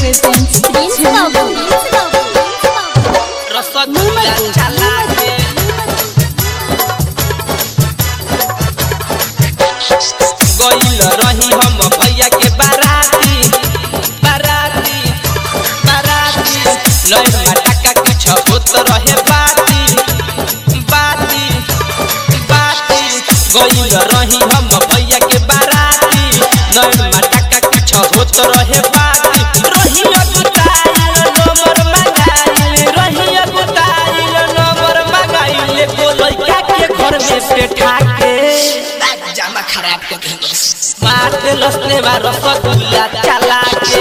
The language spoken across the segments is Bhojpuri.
presents Prince Babu. रसगुल्ला चला के गइल रही हम भैया के बाराती बाराती बाराती नैन माटा कुछ होत रहे बाती बाती बाती गइल रही हम भैया के बाराती नैन माटा कुछ होत रहे बाती रही अगुताइल नंबर मंगाइल रही अगुताइल नंबर मंगाइल को लइका के घर में बैठा के जामा खराब कर देलस मार देलस ने रसगुल्ला चला के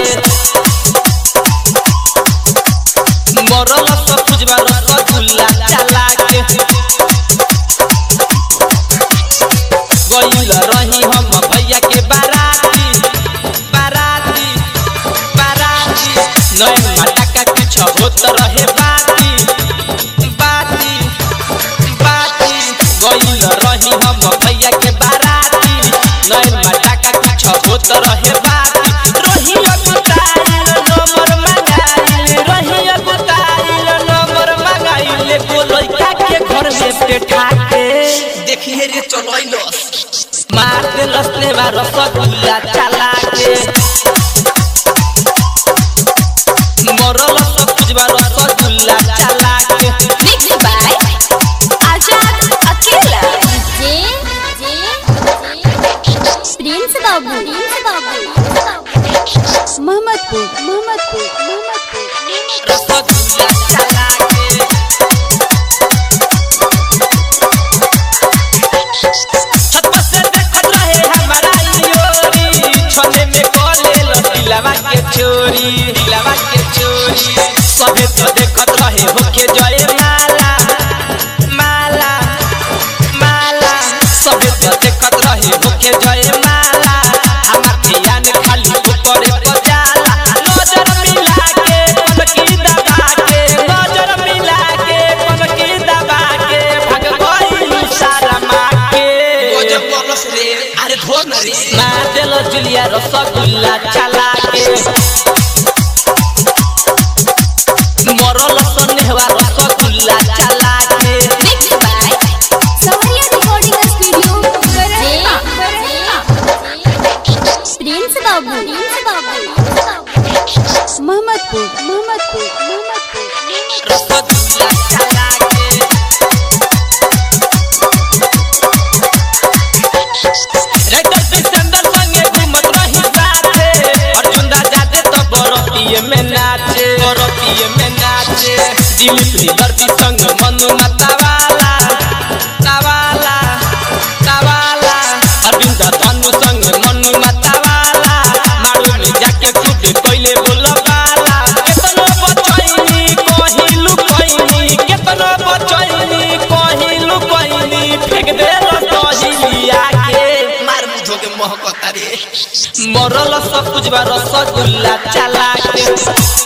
मरल सब कुछ रसगुल्ला चला के गइल रही हम भैया के बाराती बाराती बाराती नैन माटा कुछ होत रहे बाती बाती बाती गइल रही हम भैया के बाराती नैन माटा कुछ होत रहे बाती रही अगुताइल नंबर मंगाइल रही अगुताइल नंबर मंगाइल को लइका के घर में बैठा के देखिए रे चलइलस मार देलस ने रसगुल्ला चला के मरल सब कुछ रसगुल्ला चला के Mixed by Azad Akela. Prince Babu. Mohammadpur. Rasgulla चला के छत पर से देखत रहे हमारा योरी छने में कोले दिलवा के चोरी सबे तो देखत रहे होके जय माला माला माला सबे तो देखत रहे होके जय माला हमार ध्यान खाली ऊपर को जाला नजर मिला के पलकी दबा के नजर मिला के पलकी दबा के भाग गई सारा माँ के गजब करलस रे अरे धोर न रे मार देलो जुलिया रसगुल्ला चला के मरल सनेहवा रसगुल्ला चला के Mixed by Savaria Recording Studio. Prince Babu. Mohammadpur. Rasgulla चला के राइटर दिसंबर संगे घूमत रही साथे अर्जुन राजा दे तो बरतिये में नाचे दिलीप निवर्ती संग मनु मतवाला तवाला तवाला अरविंद धनु संग मनु मतवाला मारू में जाके खुद कोइले बोलबाला केतनो बचैनी कहिलु कहिनी केतनो बचैनी कहिलु कहिनी फेंक देलो तहिलिया के मार मुधो के महकता रे मरल सब कुछ रसगुल्ला चला के